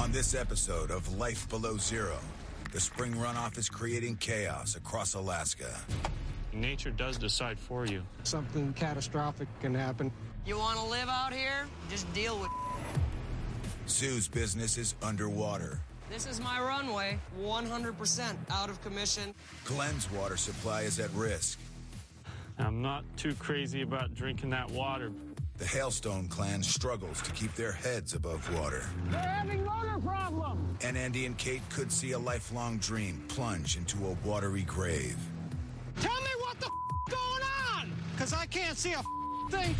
On this episode of Life Below Zero, the spring runoff is creating chaos across Alaska. Nature does decide for you. Something catastrophic can happen. You want to live out here? Just deal with it. Sue's business is underwater. This is my runway, 100% out of commission. Glenn's water supply is at risk. I'm not too crazy about drinking that water. The Hailstone clan struggles to keep their heads above water. They're having water problems. And Andy and Kate could see a lifelong dream plunge into a watery grave. Tell me what the going on, because I can't see a thing.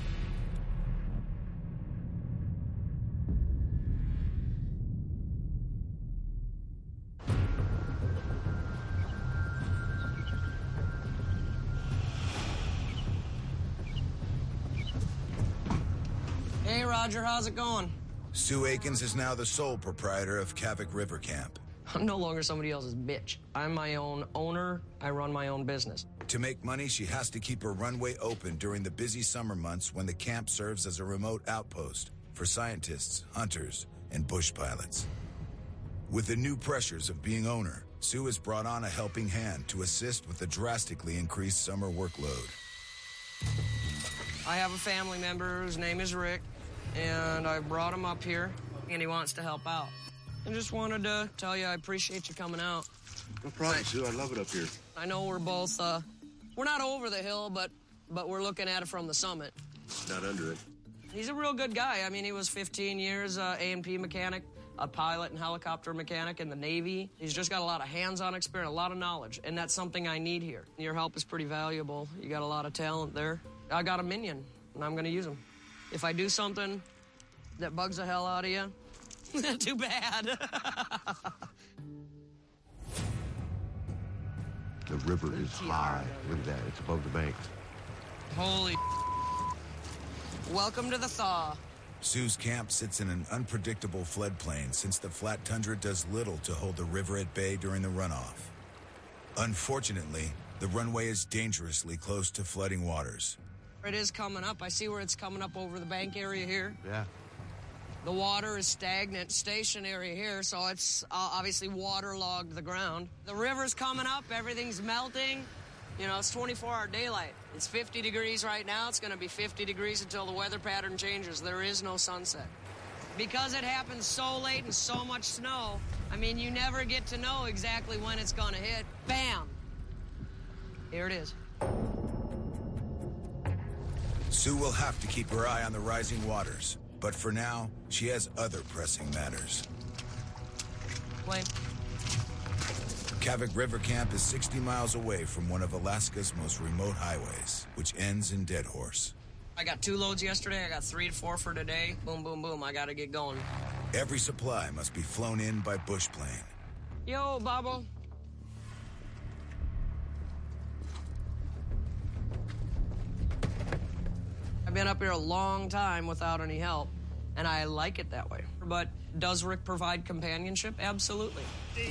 Hey, Roger, how's it going? Sue Akins is now the sole proprietor of Kavik River Camp. I'm no longer somebody else's bitch. I'm my own owner. I run my own business. To make money, she has to keep her runway open during the busy summer months when the camp serves as a remote outpost for scientists, hunters, and bush pilots. With the new pressures of being owner, Sue has brought on a helping hand to assist with the drastically increased summer workload. I have a family member whose name is Rick, and I brought him up here, and he wants to help out. I just wanted to tell you I appreciate you coming out. No problem, Sue. I love it up here. I know we're both, we're not over the hill, but we're looking at it from the summit. Not under it. He's a real good guy. I mean, he was 15 years A&P mechanic, a pilot and helicopter mechanic in the Navy. He's just got a lot of hands-on experience, a lot of knowledge, and that's something I need here. Your help is pretty valuable. You got a lot of talent there. I got a minion, and I'm going to use him. If I do something that bugs the hell out of you, too bad. The river is high. Look at that. It's above the bank. Holy Welcome to the thaw. Sue's camp sits in an unpredictable floodplain since the flat tundra does little to hold the river at bay during the runoff. Unfortunately, the runway is dangerously close to flooding waters. It is coming up. I see where it's coming up over the bank area here. Yeah. The water is stagnant, stationary here, so it's obviously waterlogged the ground. The river's coming up, everything's melting. You know, it's 24-hour daylight. It's 50 degrees right now. It's going to be 50 degrees until the weather pattern changes. There is no sunset. Because it happens so late and so much snow, I mean, you never get to know exactly when it's going to hit. Bam! Here it is. Sue will have to keep her eye on the rising waters, but for now, she has other pressing matters. Plane. Kavik River Camp is 60 miles away from one of Alaska's most remote highways, which ends in Dead Horse. I got 2 loads yesterday. I got 3 to 4 for today. Boom, boom, boom. I got to get going. Every supply must be flown in by bush plane. Yo, Bobbo. I've been up here a long time without any help, and I like it that way. But does Rick provide companionship? Absolutely.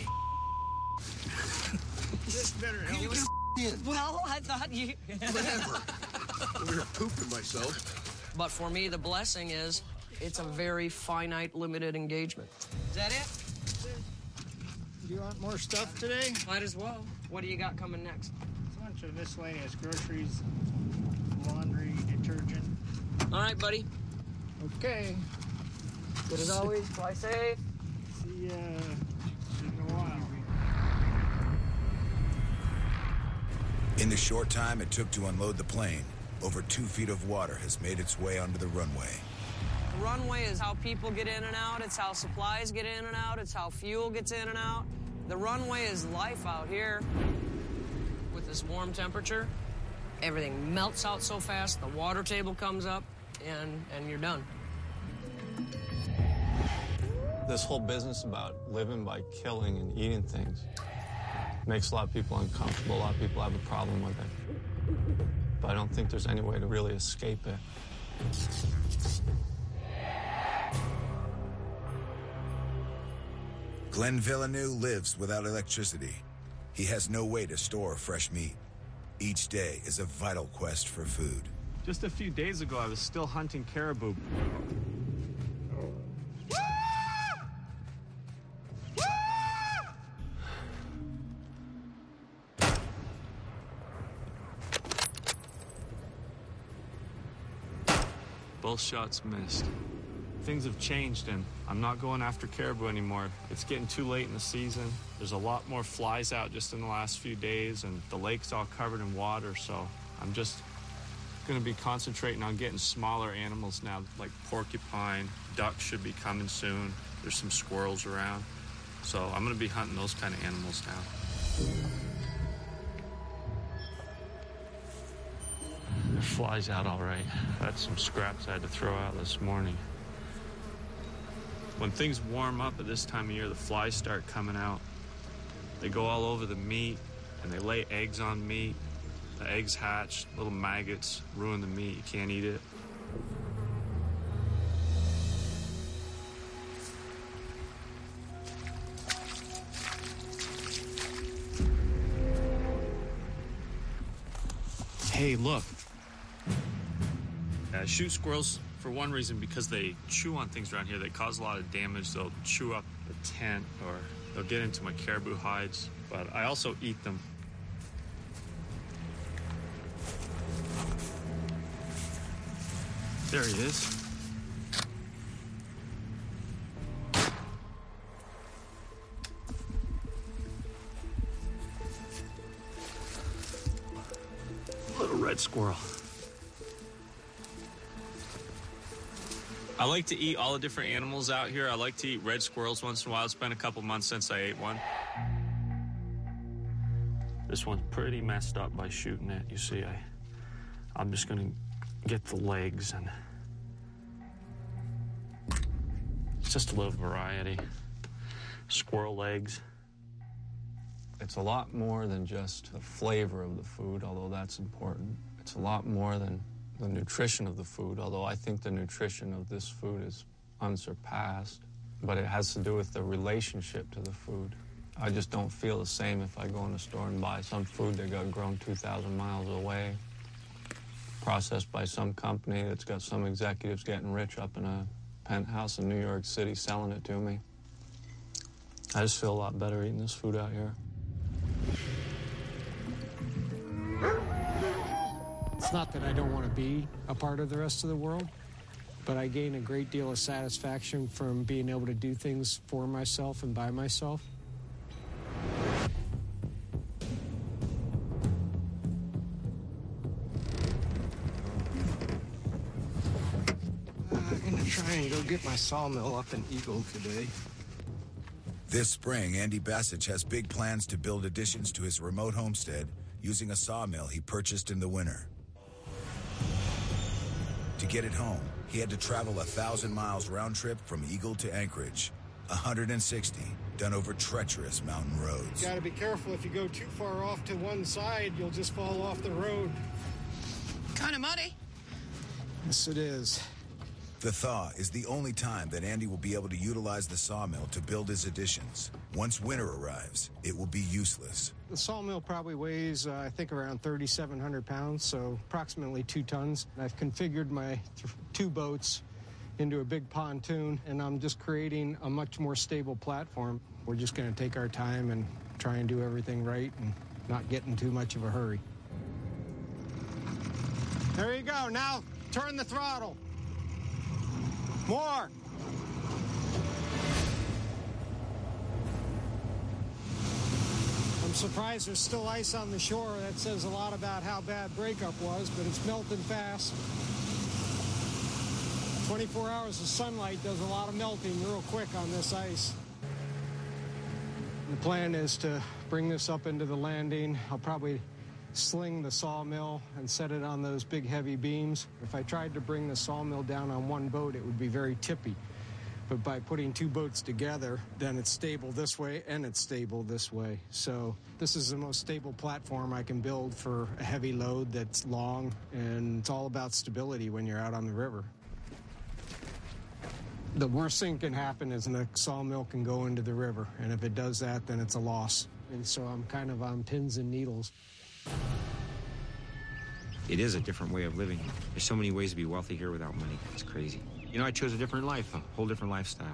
This better help. Well, I thought you... Whatever. I'm here pooping myself. But for me, the blessing is it's a very finite, limited engagement. Is that it? Do you want more stuff today? Might as well. What do you got coming next? A bunch of miscellaneous groceries, laundry, detergent. All right, buddy. Okay. Good as always. Fly safe. See ya in a while. In the short time it took to unload the plane, over 2 feet of water has made its way onto the runway. The runway is how people get in and out. It's how supplies get in and out. It's how fuel gets in and out. The runway is life out here. With this warm temperature, everything melts out so fast, the water table comes up, and you're done. This whole business about living by killing and eating things makes a lot of people uncomfortable. A lot of people have a problem with it. But I don't think there's any way to really escape it. Glenn Villeneuve lives without electricity. He has no way to store fresh meat. Each day is a vital quest for food. Just a few days ago, I was still hunting caribou. Both shots missed. Things have changed, and I'm not going after caribou anymore. It's getting too late in the season. There's a lot more flies out just in the last few days, and the lake's all covered in water, so I'm just going to be concentrating on getting smaller animals now, like porcupine. Ducks should be coming soon. There's some squirrels around, so I'm going to be hunting those kind of animals now. The flies out all right. That's some scraps I had to throw out this morning. When things warm up at this time of year, the flies start coming out. They go all over the meat, and they lay eggs on meat. The eggs hatch, little maggots ruin the meat. You can't eat it. Hey, look. Shoot squirrels for one reason, because they chew on things around here. They cause a lot of damage. They'll chew up the tent, or they'll get into my caribou hides. But I also eat them. There he is. Little red squirrel. I like to eat all the different animals out here. I like to eat red squirrels once in a while. It's been a couple months since I ate one. This one's pretty messed up by shooting it. You see, I'm just gonna get the legs, and it's just a little variety. Squirrel legs. It's a lot more than just the flavor of the food, although that's important. It's a lot more than the nutrition of the food, although I think the nutrition of this food is unsurpassed. But it has to do with the relationship to the food. I just don't feel the same if I go in a store and buy some food that got grown 2,000 miles away, processed by some company that's got some executives getting rich up in a penthouse in New York City selling it to me. I just feel a lot better eating this food out here. It's not that I don't want to be a part of the rest of the world, but I gain a great deal of satisfaction from being able to do things for myself and by myself. I'm gonna try and go get my sawmill up in Eagle today. This spring, Andy Bassich has big plans to build additions to his remote homestead using a sawmill he purchased in the winter. To get it home, he had to travel 1,000 miles round trip from Eagle to Anchorage, 160 done over treacherous mountain roads. You gotta be careful. If you go too far off to one side, you'll just fall off the road. Kind of muddy. Yes, it is. The thaw is the only time that Andy will be able to utilize the sawmill to build his additions. Once winter arrives, it will be useless. The sawmill probably weighs, I think, around 3,700 pounds, so approximately 2 tons. I've configured my 2 boats into a big pontoon, and I'm just creating a much more stable platform. We're just going to take our time and try and do everything right and not get in too much of a hurry. There you go. Now turn the throttle. More. I'm surprised there's still ice on the shore. That says a lot about how bad breakup was, but it's melting fast. 24 hours of sunlight does a lot of melting real quick on this ice. The plan is to bring this up into the landing. I'll probably sling the sawmill and set it on those big heavy beams. If I tried to bring the sawmill down on one boat, it would be very tippy. But by putting 2 boats together, then it's stable this way and it's stable this way. So this is the most stable platform I can build for a heavy load that's long, and it's all about stability when you're out on the river. The worst thing can happen is the sawmill can go into the river, and if it does that, then it's a loss. And so I'm kind of on pins and needles. It is a different way of living. There's so many ways to be wealthy here without money. It's crazy. You know, I chose a different life, a whole different lifestyle.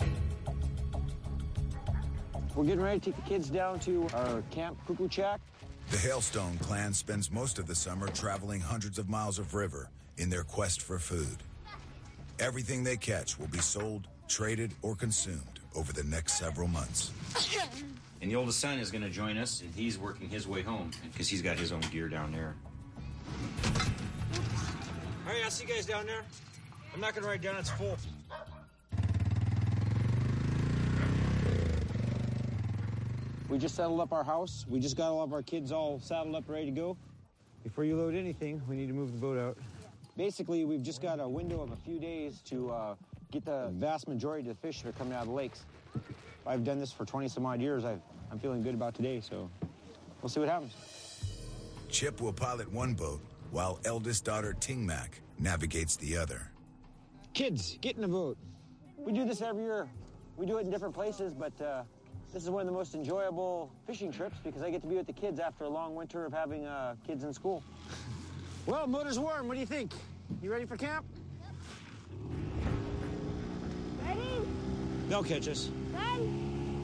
We're getting ready to take the kids down to our Camp Cuckoo Shack. The Hailstone clan spends most of the summer traveling hundreds of miles of river in their quest for food. Everything they catch will be sold, traded, or consumed over the next several months. And the oldest son is going to join us, and he's working his way home because he's got his own gear down there. All right, I'll see you guys down there. I'm not going to ride down, it's full. We just settled up our house. We just got all of our kids all saddled up, ready to go. Before you load anything, we need to move the boat out. Basically, we've just got a window of a few days to get the vast majority of the fish that are coming out of the lakes. I've done this for 20-some-odd years. I'm feeling good about today, so we'll see what happens. Chip will pilot one boat, while eldest daughter Tingmac navigates the other. Kids, get in the boat. We do this every year. We do it in different places, but this is one of the most enjoyable fishing trips because I get to be with the kids after a long winter of having kids in school. Well, motor's warm. What do you think? You ready for camp? Ready? They'll catch us. Done.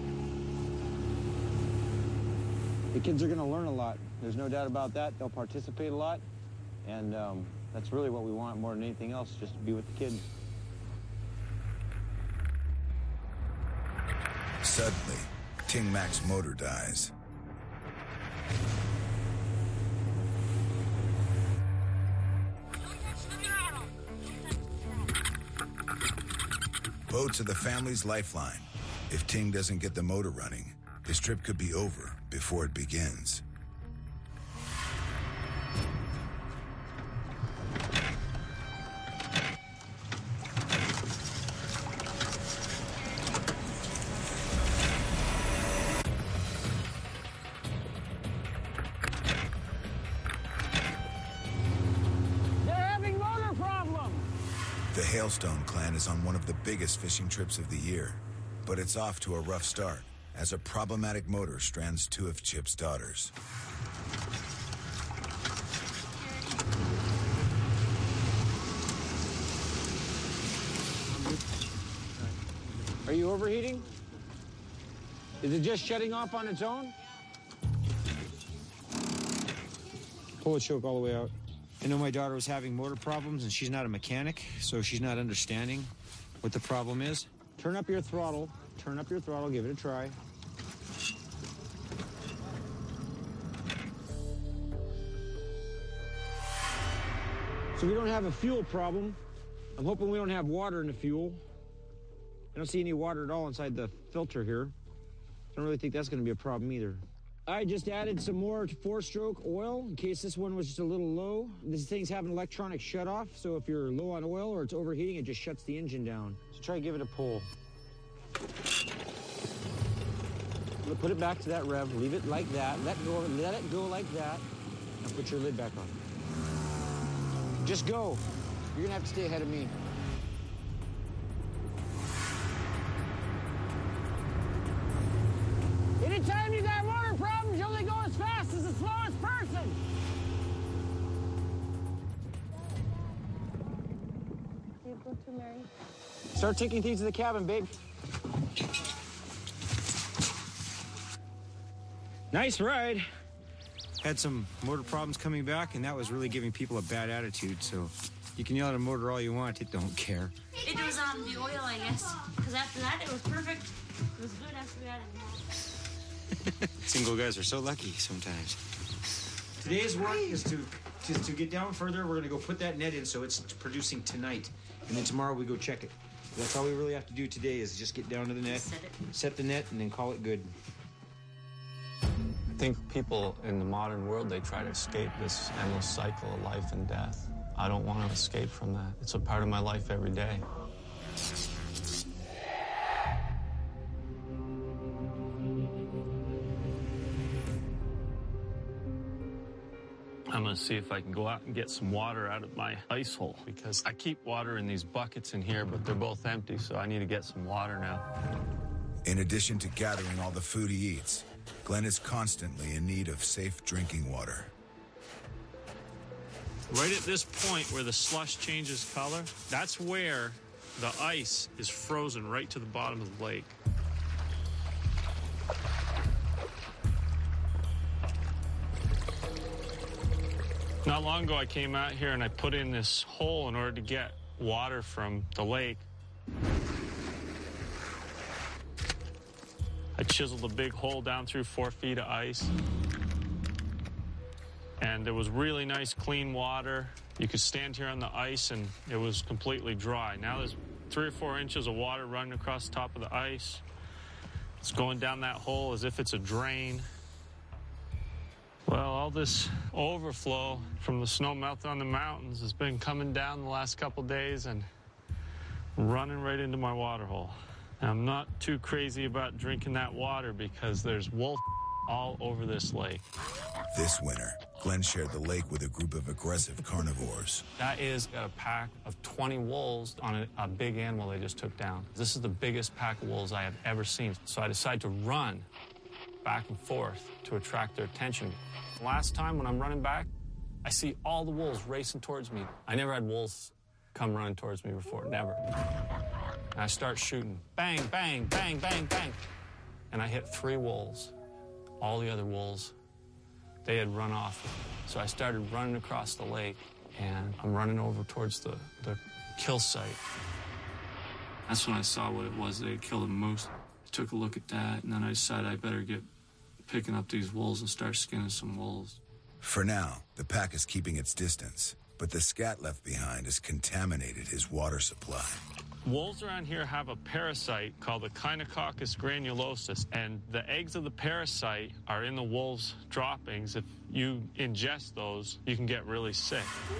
The kids are going to learn a lot. There's no doubt about that. They'll participate a lot, and that's really what we want more than anything else, just to be with the kids. Suddenly, Tingmac's motor dies. Boats are the family's lifeline. If Ting doesn't get the motor running, his trip could be over before it begins. The Hailstone clan is on one of the biggest fishing trips of the year, but it's off to a rough start as a problematic motor strands two of Chip's daughters. Are you overheating? Is it just shutting off on its own? Pull the choke all the way out. I know my daughter was having motor problems, and she's not a mechanic, so she's not understanding what the problem is. Turn up your throttle. Turn up your throttle. Give it a try. So we don't have a fuel problem. I'm hoping we don't have water in the fuel. I don't see any water at all inside the filter here. I don't really think that's going to be a problem either. I just added some more 4-stroke oil in case this one was just a little low. This thing's having an electronic shut-off, so if you're low on oil or it's overheating, it just shuts the engine down. So try to give it a pull. Put it back to that rev. Leave it like that. Let it go like that. Now put your lid back on. Just go. You're going to have to stay ahead of me. Anytime you got motor problems, you only go as fast as the slowest person. You go to Mary. Start taking things to the cabin, babe. Nice ride. Had some motor problems coming back, and that was really giving people a bad attitude, so you can yell at a motor all you want, it don't care. It was on the oil, I guess. Because after that, it was perfect. It was good after we had it. Single guys are so lucky sometimes. Today's work is to get down further. We're going to go put that net in so it's producing tonight. And then tomorrow we go check it. That's all we really have to do today is just get down to the net, set the net, and then call it good. I think people in the modern world, they try to escape this endless cycle of life and death. I don't want to escape from that. It's a part of my life every day. I'm going to see if I can go out and get some water out of my ice hole because I keep water in these buckets in here, but they're both empty, so I need to get some water now. In addition to gathering all the food he eats, Glenn is constantly in need of safe drinking water. Right at this point where the slush changes color, that's where the ice is frozen right to the bottom of the lake. Not long ago, I came out here and I put in this hole in order to get water from the lake. I chiseled a big hole down through 4 feet of ice. And there was really nice, clean water. You could stand here on the ice and it was completely dry. Now there's 3 or 4 inches of water running across the top of the ice. It's going down that hole as if it's a drain. Well, all this overflow from the snow melting on the mountains has been coming down the last couple days and running right into my water hole. Now, I'm not too crazy about drinking that water because there's wolf all over this lake. This winter, Glenn shared the lake with a group of aggressive carnivores. That is a pack of 20 wolves on a big animal they just took down. This is the biggest pack of wolves I have ever seen. So I decided to run back and forth to attract their attention. Last time when I'm running back, I see all the wolves racing towards me. I never had wolves come running towards me before, never. And I start shooting. Bang, bang, bang, bang, bang. And I hit 3 wolves. All the other wolves, they had run off. So I started running across the lake, and I'm running over towards the kill site. That's when I saw what it was. They had killed a moose. I took a look at that, and then I decided I better get picking up these wolves and start skinning some wolves. For now, the pack is keeping its distance, but the scat left behind has contaminated his water supply. Wolves around here have a parasite called the Echinococcus granulosus, and the eggs of the parasite are in the wolves' droppings. If you ingest those, you can get really sick.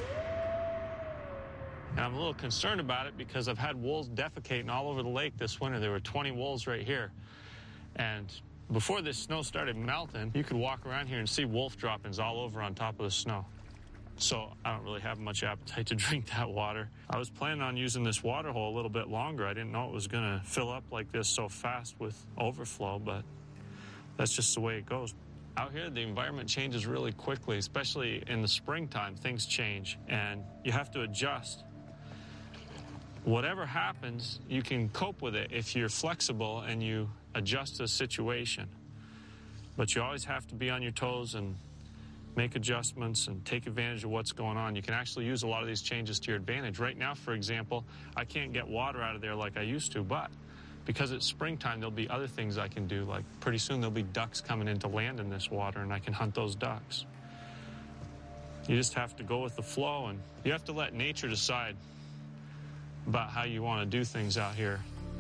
And I'm a little concerned about it because I've had wolves defecating all over the lake this winter. There were 20 wolves right here. And before this snow started melting, you could walk around here and see wolf droppings all over on top of the snow. So I don't really have much appetite to drink that water. I was planning on using this water hole a little bit longer. I didn't know it was going to fill up like this so fast with overflow, but that's just the way it goes. Out here, the environment changes really quickly, especially in the springtime. Things change, and you have to adjust. Whatever happens, you can cope with it if you're flexible and you adjust to the situation. But you always have to be on your toes and make adjustments and take advantage of what's going on. You can actually use a lot of these changes to your advantage. Right now, for example, I can't get water out of there like I used to, but because it's springtime, there'll be other things I can do. Like pretty soon there'll be ducks coming into land in this water, and I can hunt those ducks. You just have to go with the flow, and you have to let nature decide about how you want to do things out here.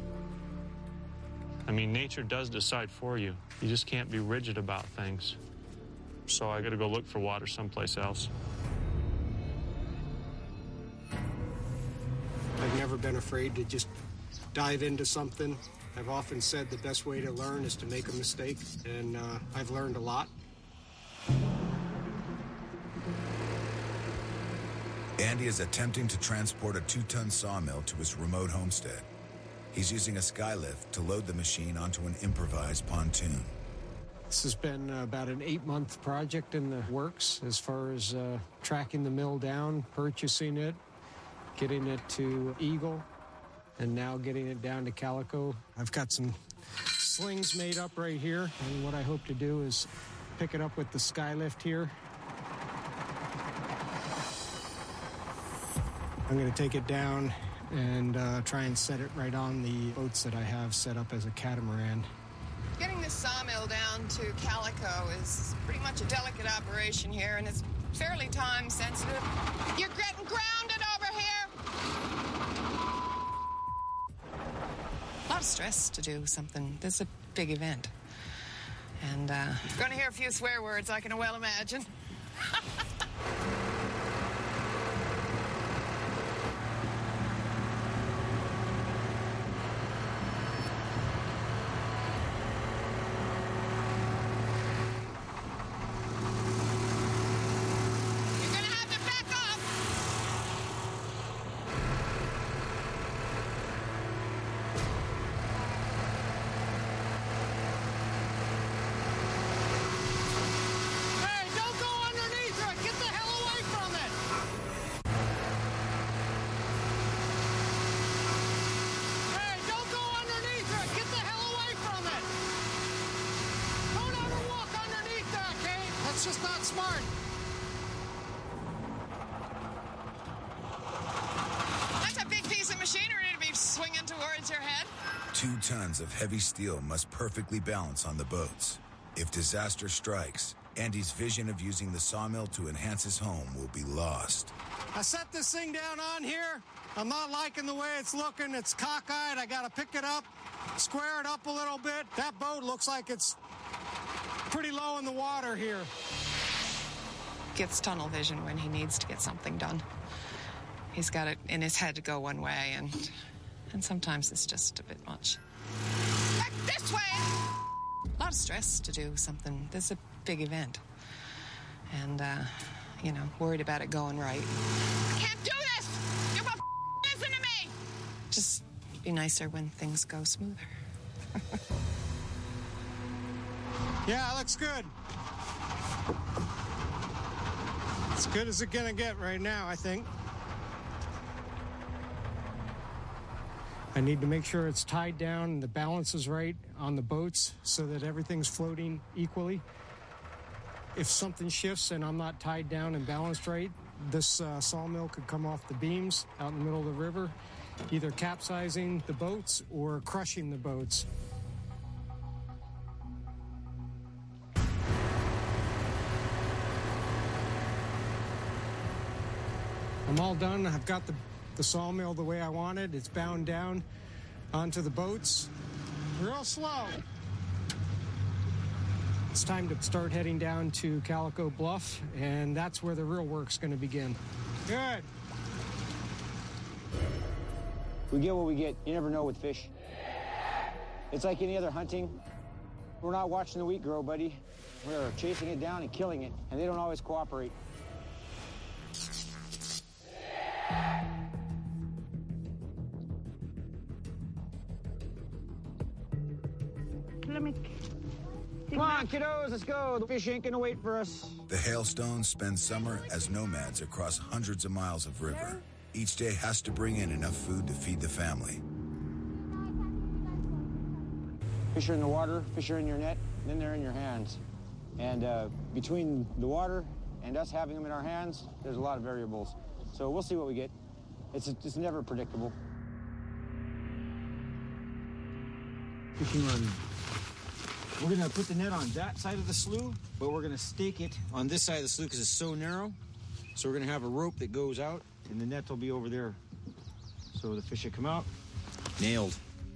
I mean, nature does decide for you. You just can't be rigid about things. So I got to go look for water someplace else. I've never been afraid to just dive into something. I've often said the best way to learn is to make a mistake, and I've learned a lot. Andy is attempting to transport a 2-ton sawmill to his remote homestead. He's using a skylift to load the machine onto an improvised pontoon. This has been about an 8-month project in the works as far as tracking the mill down, purchasing it, getting it to Eagle, and now getting it down to Calico. I've got some slings made up right here, and what I hope to do is pick it up with the skylift here. I'm going to take it down and try and set it right on the boats that I have set up as a catamaran. Getting this sawmill down to Calico is pretty much a delicate operation here, and it's fairly time sensitive. You're getting grounded over here! A lot of stress to do something. This is a big event. And you're going to hear a few swear words, I can well imagine. 2 tons of heavy steel must perfectly balance on the boats. If disaster strikes, Andy's vision of using the sawmill to enhance his home will be lost. I set this thing down on here. I'm not liking the way it's looking. It's cockeyed. I got to pick it up, square it up a little bit. That boat looks like it's pretty low in the water here. Gets tunnel vision when he needs to get something done. He's got it in his head to go one way, and sometimes it's just a bit much. Back this way! A lot of stress to do something. This is a big event. And, worried about it going right. I can't do this! You won't listen to me! Just be nicer when things go smoother. Yeah, looks good. As good as it's gonna get right now, I think. I need to make sure it's tied down and the balance is right on the boats so that everything's floating equally. If something shifts and I'm not tied down and balanced right, this sawmill could come off the beams out in the middle of the river, either capsizing the boats or crushing the boats. I'm all done. I've got the sawmill the way I want it. It's bound down onto the boats. Real slow. It's time to start heading down to Calico Bluff, and that's where the real work's going to begin. Good. We get what we get. You never know with fish. It's like any other hunting. We're not watching the wheat grow, buddy. We're chasing it down and killing it, and they don't always cooperate. Come on, kiddos, let's go. The fish ain't gonna wait for us. The Hailstones spend summer as nomads across hundreds of miles of river. Each day has to bring in enough food to feed the family. Fish are in the water, fish are in your net, then they're in your hands. And between the water and us having them in our hands, there's a lot of variables. So we'll see what we get. It's never predictable. Fishing run. We're gonna put the net on that side of the slough, but we're gonna stake it on this side of the slough because it's so narrow. So we're gonna have a rope that goes out, and the net will be over there. So the fish will come out. Nailed.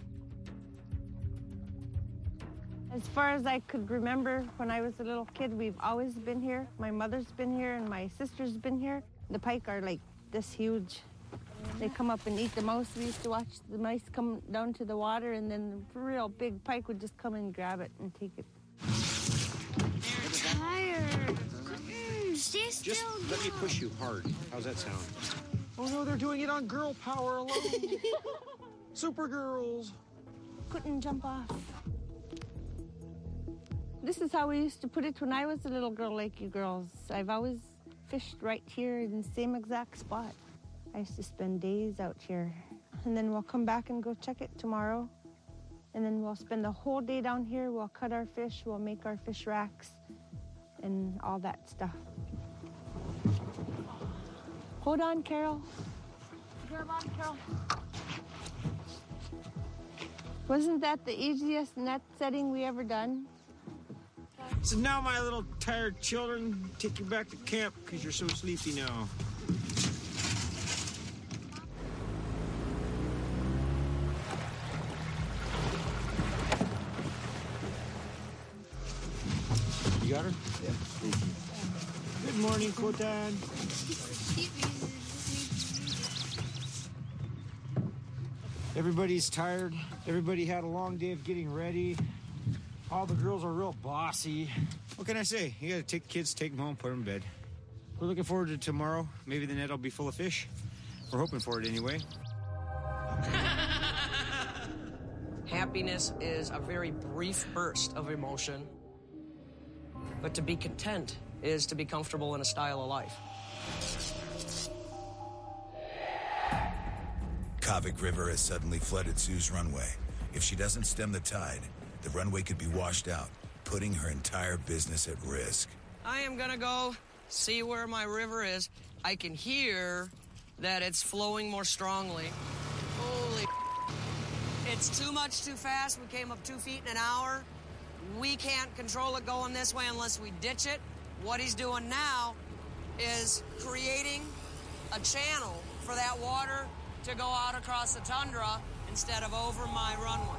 As far as I could remember when I was a little kid, we've always been here. My mother's been here and my sister's been here. The pike are like this huge. They come up and eat the mouse. We used to watch the mice come down to the water, and then the real big pike would just come and grab it and take it. They're tired. Stay still. Just let me push you hard. How's that sound? Oh no, they're doing it on girl power alone. Super girls. Couldn't jump off. This is how we used to put it when I was a little girl like you girls. I've always fished right here in the same exact spot. I used to spend days out here. And then we'll come back and go check it tomorrow. And then we'll spend the whole day down here. We'll cut our fish, we'll make our fish racks, and all that stuff. Hold on, Carol. Grab on, Carol. Wasn't that the easiest net setting we ever done? So now, my little tired children, take you back to camp because you're so sleepy now. You got her? Yeah. Thank you. Good morning, Kotan. Everybody's tired. Everybody had a long day of getting ready. All the girls are real bossy. What can I say? You gotta take the kids, take them home, put them in bed. We're looking forward to tomorrow. Maybe the net will be full of fish. We're hoping for it anyway. Happiness is a very brief burst of emotion, but to be content is to be comfortable in a style of life. Kavik River has suddenly flooded Sue's runway. If she doesn't stem the tide, the runway could be washed out, putting her entire business at risk. I am gonna go see where my river is. I can hear that it's flowing more strongly. Holy, it It's too much too fast. We came up 2 feet in an hour. We can't control it going this way unless we ditch it. What he's doing now is creating a channel for that water to go out across the tundra instead of over my runway.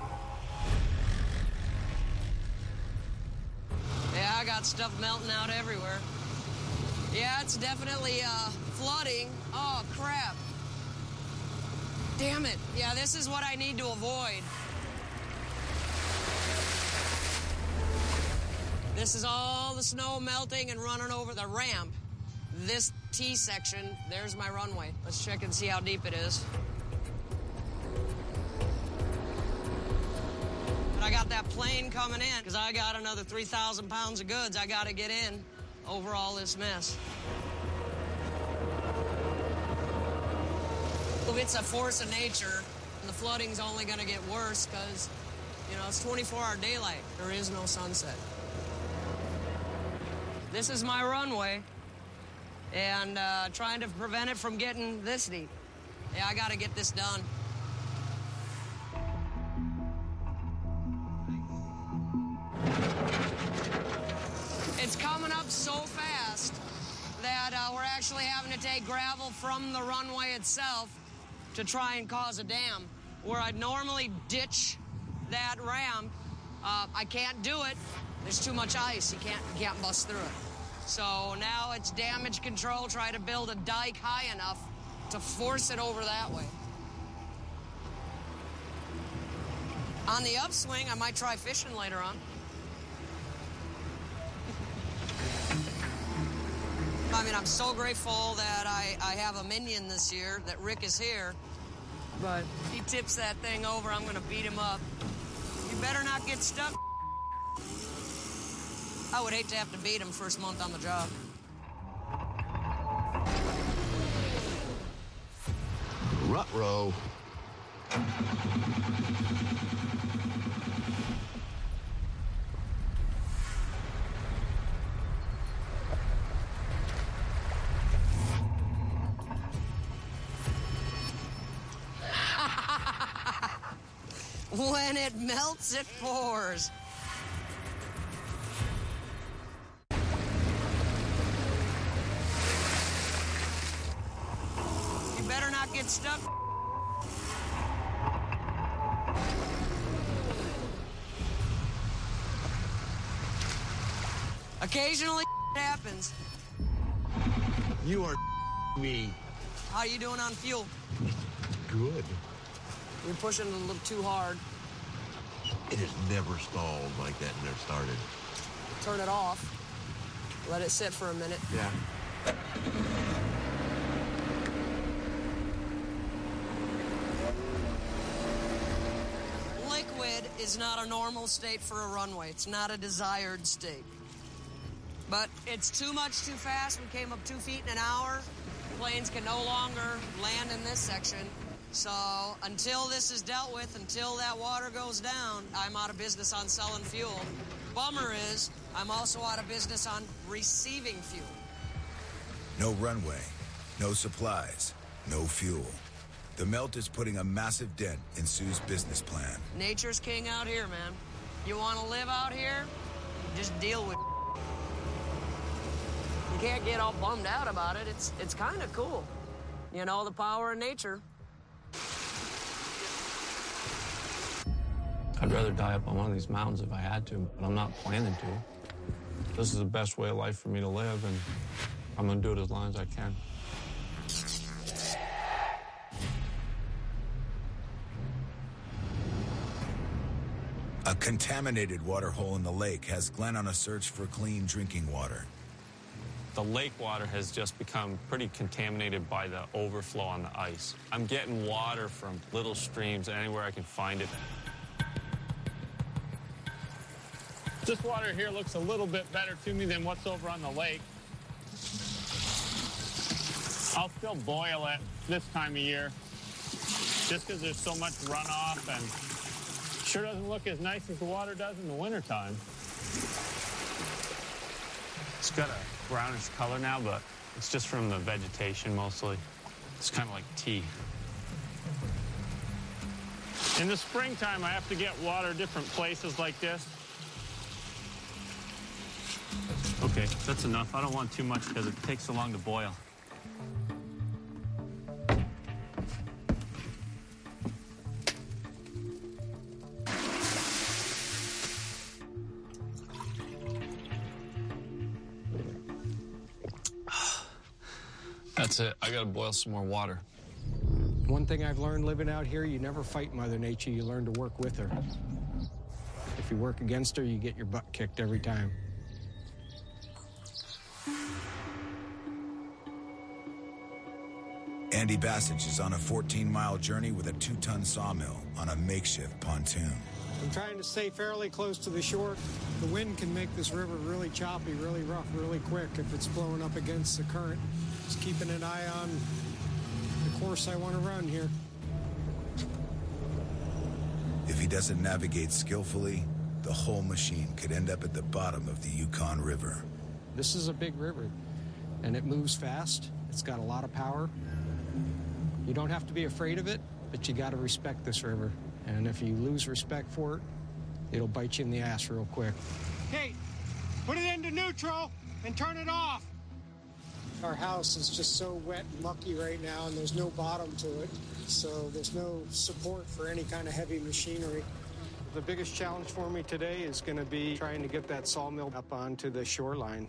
Yeah, I got stuff melting out everywhere. Yeah, it's definitely flooding. Oh, crap. Damn it. Yeah, this is what I need to avoid. This is all the snow melting and running over the ramp. This T section, there's my runway. Let's check and see how deep it is. But I got that plane coming in because I got another 3,000 pounds of goods I got to get in over all this mess. It's a force of nature, and the flooding's only going to get worse because, you know, it's 24-hour daylight. There is no sunset. This is my runway, and trying to prevent it from getting this deep. Yeah, I got to get this done. It's coming up so fast that we're actually having to take gravel from the runway itself to try and cause a dam. Where I'd normally ditch that ramp, I can't do it. There's too much ice. You can't bust through it. So now it's damage control, try to build a dike high enough to force it over that way. On the upswing, I might try fishing later on. I mean, I'm so grateful that I have a minion this year, that Rick is here. But if he tips that thing over, I'm going to beat him up. You better not get stuck. I would hate to have to beat him first month on the job. Ruh-roh. When it melts, it pours. You better not get stuck. Occasionally it happens. You are me. How you doing on fuel? Good. You're pushing it a little too hard. It has never stalled like that and never started. Turn it off. Let it sit for a minute. Yeah. Liquid is not a normal state for a runway. It's not a desired state. But it's too much too fast. We came up 2 feet in an hour. Planes can no longer land in this section. So until this is dealt with, until that water goes down, I'm out of business on selling fuel. Bummer is, I'm also out of business on receiving fuel. No runway, no supplies, no fuel. The melt is putting a massive dent in Sue's business plan. Nature's king out here, man. You want to live out here? Just deal with it. You can't get all bummed out about it. It's kind of cool. You know, the power of nature. I'd rather die up on one of these mountains if I had to, but I'm not planning to. This is the best way of life for me to live, and I'm gonna do it as long as I can. A contaminated water hole in the lake has Glenn on a search for clean drinking water. The lake water has just become pretty contaminated by the overflow on the ice. I'm getting water from little streams anywhere I can find it. This water here looks a little bit better to me than what's over on the lake. I'll still boil it this time of year just because there's so much runoff and sure doesn't look as nice as the water does in the wintertime. It's got a brownish color now, but it's just from the vegetation mostly. It's kind of like tea. In the springtime, I have to get water different places like this. Okay, that's enough. I don't want too much because it takes so long to boil. That's it. I gotta boil some more water. One thing I've learned living out here, you never fight Mother Nature, you learn to work with her. If you work against her, you get your butt kicked every time. Andy Bassage is on a 14-mile journey with a 2-ton sawmill on a makeshift pontoon. I'm trying to stay fairly close to the shore. The wind can make this river really choppy, really rough, really quick if it's blowing up against the current. Just keeping an eye on the course I want to run here. If he doesn't navigate skillfully, the whole machine could end up at the bottom of the Yukon River. This is a big river, and it moves fast. It's got a lot of power. You don't have to be afraid of it, but you got to respect this river. And if you lose respect for it, it'll bite you in the ass real quick. Kate, put it into neutral and turn it off. Our house is just so wet and mucky right now, and there's no bottom to it, so there's no support for any kind of heavy machinery. The biggest challenge for me today is going to be trying to get that sawmill up onto the shoreline.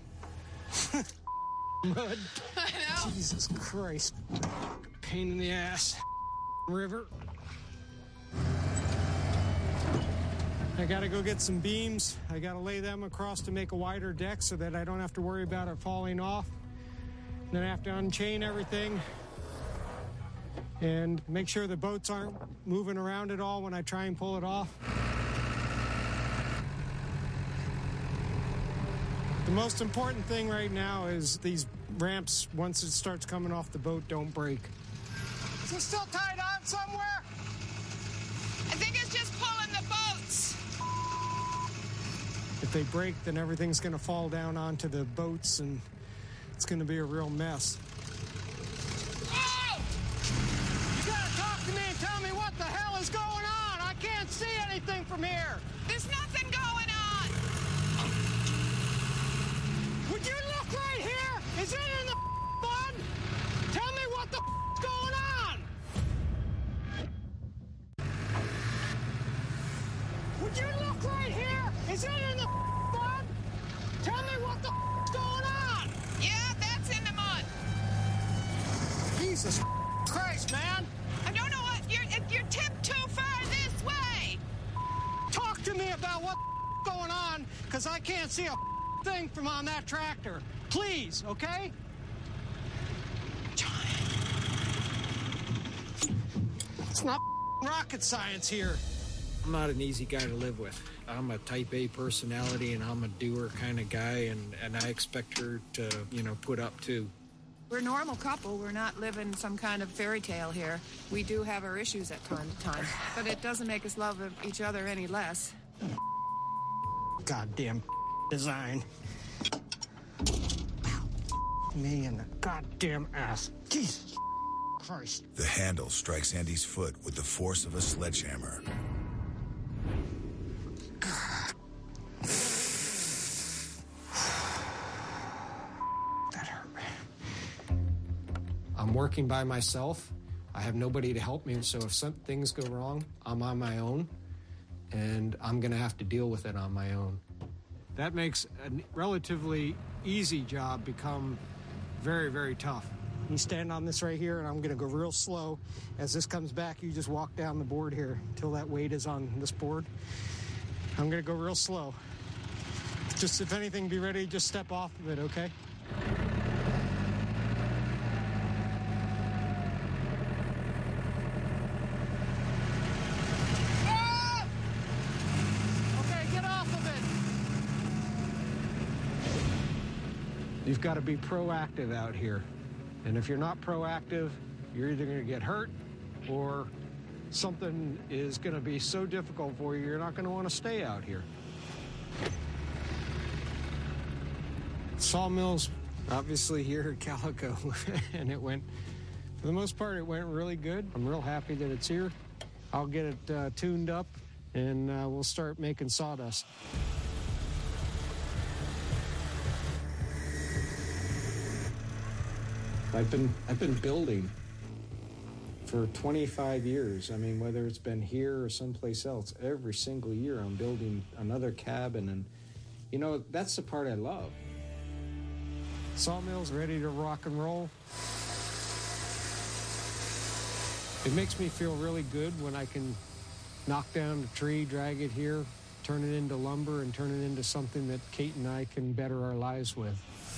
Mud. I know. Jesus Christ. Pain in the ass. River. I gotta go get some beams. I gotta lay them across to make a wider deck so that I don't have to worry about it falling off. Then I have to unchain everything and make sure the boats aren't moving around at all when I try and pull it off. The most important thing right now is these ramps, once it starts coming off the boat, don't break. Is it still tied on somewhere? I think it's just pulling the boats. If they break, then everything's going to fall down onto the boats, and it's going to be a real mess. Oh! You gotta talk to me and tell me what the hell is going on. I can't see anything from here. There's nothing going on. Would you look right here? Is it in the mud? Tell me what the is going on. Would you look right here? Is it in the mud? Tell me what the is going on. Yeah, that's in the mud. Jesus Christ, man. I don't know what. You're tipped too far this way. Talk to me about what's going on, because I can't see a thing from on that tractor. Please, okay? It's not rocket science here. I'm not an easy guy to live with. I'm a type A personality, and I'm a doer kind of guy, and I expect her to, put up too. We're a normal couple. We're not living some kind of fairy tale here. We do have our issues at time to time, but it doesn't make us love each other any less. Goddamn design. Me in the goddamn ass. Jesus Christ. The handle strikes Andy's foot with the force of a sledgehammer. That hurt. I'm working by myself. I have nobody to help me, so if some things go wrong, I'm on my own, and I'm going to have to deal with it on my own. That makes a relatively easy job become very, very tough. You stand on this right here, and I'm going to go real slow. As this comes back, you just walk down the board here until that weight is on this board. I'm going to go real slow. Just if anything, be ready to just step off of it, okay? Ah! Okay, get off of it. You've got to be proactive out here. And if you're not proactive, you're either going to get hurt or something is going to be so difficult for you, you're not going to want to stay out here. Sawmills, obviously here at Calico, and it went, for the most part, it went really good. I'm real happy that it's here. I'll get it tuned up, and we'll start making sawdust. I've been building for 25 years. I mean, whether it's been here or someplace else, every single year I'm building another cabin, and you know, that's the part I love. Sawmill's ready to rock and roll. It makes me feel really good when I can knock down a tree, drag it here, turn it into lumber, and turn it into something that Kate and I can better our lives with.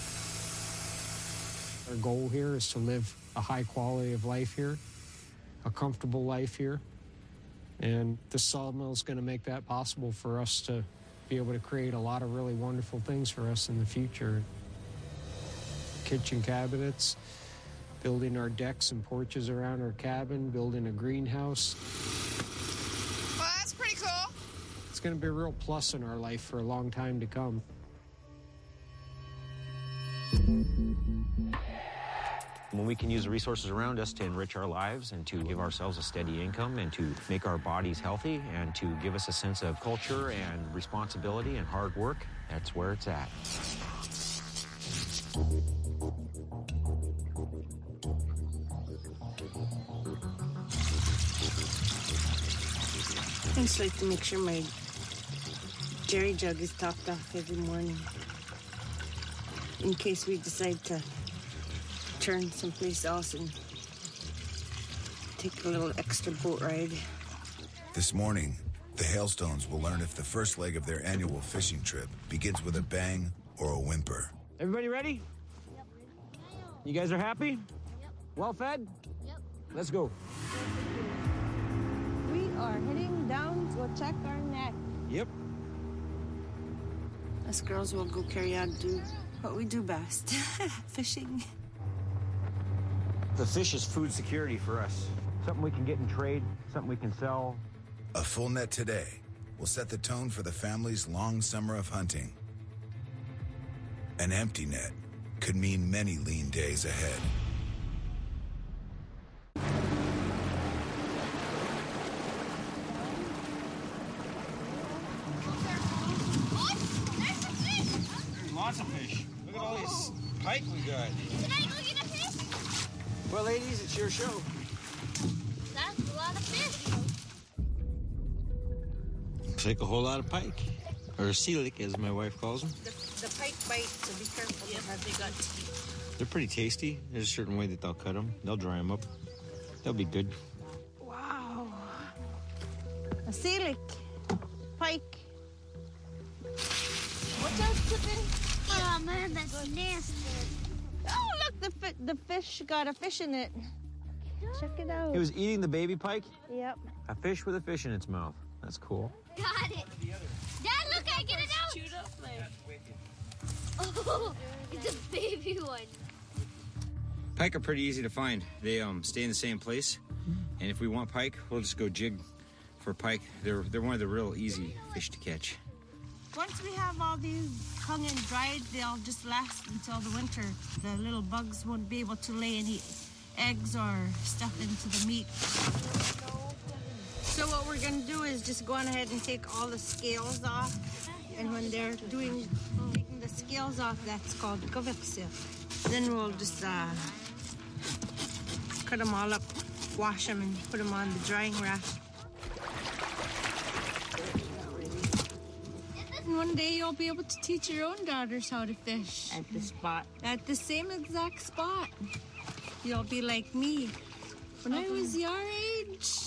Our goal here is to live a high quality of life here, a comfortable life here, and the sawmill is going to make that possible for us to be able to create a lot of really wonderful things for us in the future. Kitchen cabinets, building our decks and porches around our cabin, building a greenhouse. Well, that's pretty cool. It's going to be a real plus in our life for a long time to come. When we can use the resources around us to enrich our lives and to give ourselves a steady income and to make our bodies healthy and to give us a sense of culture and responsibility and hard work, that's where it's at. I just like to make sure my jerry jug is topped off every morning in case we decide to turn someplace else and take a little extra boat ride. This morning, the Hailstones will learn if the first leg of their annual fishing trip begins with a bang or a whimper. Everybody ready? Yep. You guys are happy? Yep. Well fed? Yep. Let's go. We are heading down to go check our net. Yep. Us girls will go carry out do what we do best, fishing. The fish is food security for us. Something we can get in trade, something we can sell. A full net today will set the tone for the family's long summer of hunting. An empty net could mean many lean days ahead. There's lots of fish. Look at all these pike we got. Can I go get a fish? Well, ladies, it's your show. That's a lot of fish. Looks like a whole lot of pike. Or sealick, as my wife calls them. The pike bite, so be careful. Yeah, they got teeth. They're pretty tasty. There's a certain way that they'll cut them. They'll dry them up. They'll be good. Wow. A sealick. Pike. Watch out, Pippin. Oh, man, that's nasty. Oh, look, the fish got a fish in it. Check it out. It was eating the baby pike? Yep. A fish with a fish in its mouth. That's cool. Got it. Dad, look, I get it out. Chewed up there. Oh, it's a baby one. Pike are pretty easy to find. They stay in the same place. And if we want pike, we'll just go jig for pike. They're one of the real easy fish to catch. Once we have all these hung and dried, they'll just last until the winter. The little bugs won't be able to lay any eggs or stuff into the meat. So what we're going to do is just go on ahead and take all the scales off. And when they're taking the scales off, that's called koviksil. Then we'll just cut them all up, wash them, and put them on the drying rack. And one day you'll be able to teach your own daughters how to fish. At the spot. At the same exact spot. You'll be like me when I was your age.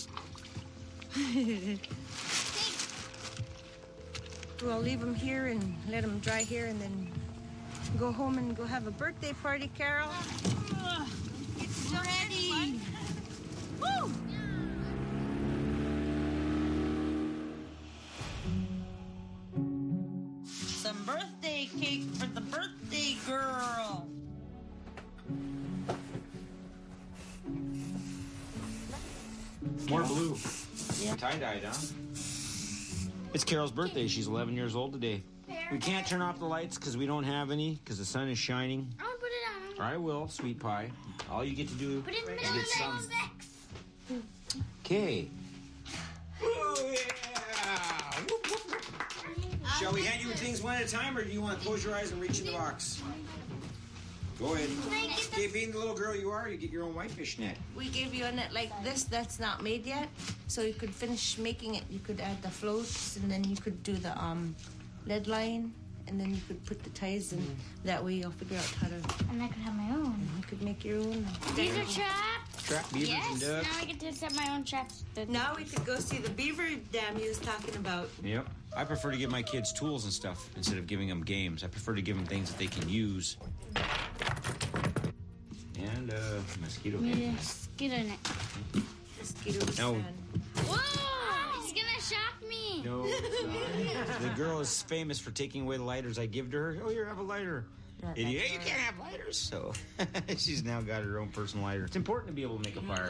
We'll leave them here and let them dry here and then go home and go have a birthday party, Carol. It's ready. Woo! Some birthday cake for the birthday girl. More blue. Yeah. Tie-dyed, huh? It's Carol's birthday. She's 11 years old today. We can't turn off the lights because we don't have any because the sun is shining. I want to put it on. I will, sweet pie. All you get to do Put it in the is middle get of sun. Okay. Shall we hand you things one at a time, or do you want to close your eyes and reach in the box? Go ahead. Okay, being the little girl you are, you get your own whitefish net. We gave you a net like this that's not made yet, so you could finish making it. You could add the floats, and then you could do the lead line, and then you could put the ties, and that way you'll figure out how to... And I could have my own. You could make your own. These are traps? Trap beavers and ducks. Now I get to set my own traps. Now we could go see the beaver dam you was talking about. Yep. I prefer to give my kids tools and stuff instead of giving them games. I prefer to give them things that they can use. And mosquito net. Mosquito net. Mosquito No. Whoa! It's gonna shock me. No, the girl is famous for taking away the lighters I give to her. Oh, here, have a lighter. Idiot, hey, you can't have lighters. So she's now got her own personal lighter. It's important to be able to make a fire.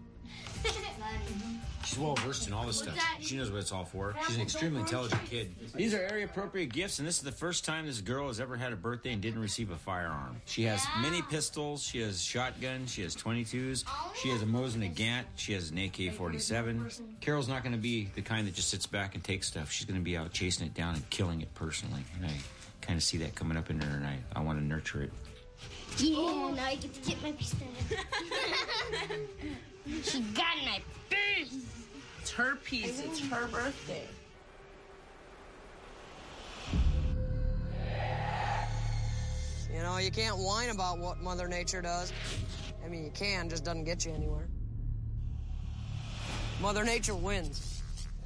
She's well versed in all this stuff. She knows what it's all for. She's an extremely intelligent kid. These are area appropriate gifts, and this is the first time this girl has ever had a birthday and didn't receive a firearm. She has mini pistols, she has shotguns, she has 22s, she has a Mosin Nagant, she has an AK-47. Carol's not going to be the kind that just sits back and takes stuff. She's going to be out chasing it down and killing it personally. And I kind of see that coming up in her, and I want to nurture it. Yeah, now I get to get my pistol. She got my face. It's her piece. It's her birthday. You know, you can't whine about what Mother Nature does. I mean, you can, just doesn't get you anywhere. Mother Nature wins.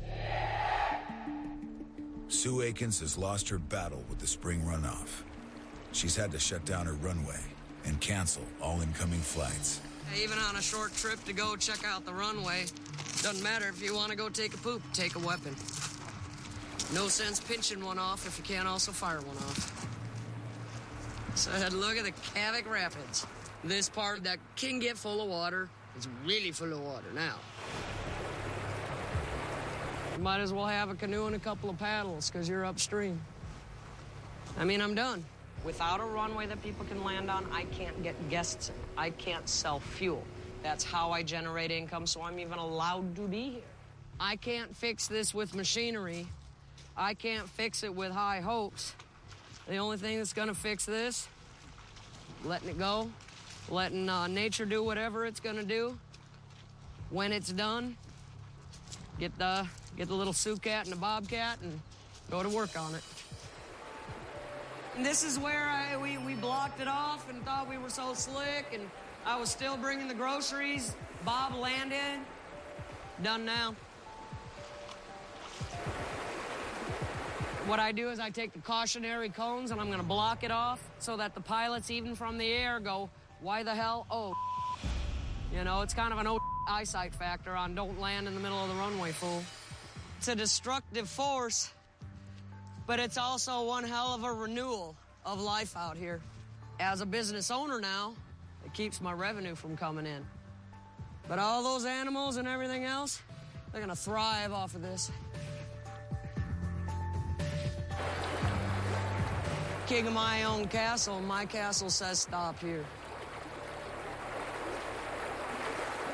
Sue Akins has lost her battle with the spring runoff. She's had to shut down her runway and cancel all incoming flights. Even on a short trip to go check out the runway, doesn't matter if you want to go take a poop, take a weapon. No sense pinching one off if you can't also fire one off. So look at the Kavik Rapids. This part that can get full of water is really full of water now. You might as well have a canoe and a couple of paddles because you're upstream. I mean, I'm done. Without a runway that people can land on, I can't get guests in. I can't sell fuel. That's how I generate income, so I'm even allowed to be here. I can't fix this with machinery. I can't fix it with high hopes. The only thing that's gonna fix this, letting it go, letting nature do whatever it's gonna do. When it's done, get the little Sioux cat and the bobcat and go to work on it. And this is where we blocked it off and thought we were so slick, and I was still bringing the groceries. Bob landed. Done now. What I do is I take the cautionary cones and I'm going to block it off so that the pilots, even from the air, go, why the hell? Oh, you know, it's kind of an eyesight factor on don't land in the middle of the runway, fool. It's a destructive force, but it's also one hell of a renewal of life out here. As a business owner now, it keeps my revenue from coming in. But all those animals and everything else, they're gonna thrive off of this. King of my own castle, my castle says stop here.